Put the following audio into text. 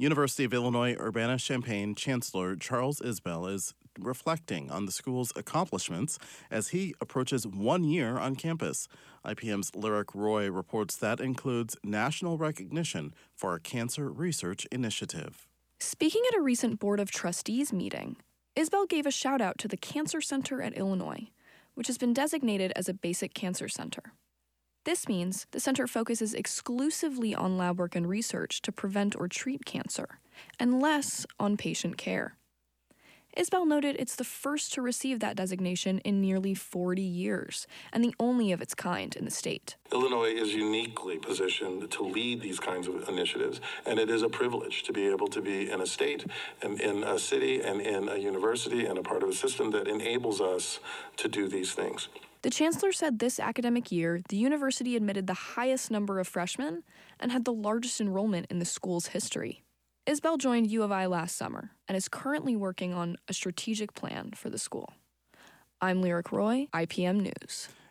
University of Illinois Urbana-Champaign Chancellor Charles Isbell is reflecting on the school's accomplishments as he approaches 1 year on campus. IPM's Lyric Roy reports that includes national recognition for a cancer research initiative. Speaking at a recent Board of Trustees meeting, Isbell gave a shout-out to the Cancer Center at Illinois, which has been designated as a basic cancer center. This means the center focuses exclusively on lab work and research to prevent or treat cancer, and less on patient care. Isbell noted it's the first to receive that designation in nearly 40 years, and the only of its kind in the state. Illinois is uniquely positioned to lead these kinds of initiatives, and it is a privilege to be able to be in a state, and in a city, and in a university, and a part of a system that enables us to do these things. The chancellor said this academic year, the university admitted the highest number of freshmen and had the largest enrollment in the school's history. Isbell joined U of I last summer and is currently working on a strategic plan for the school. I'm Lyric Roy, IPM News.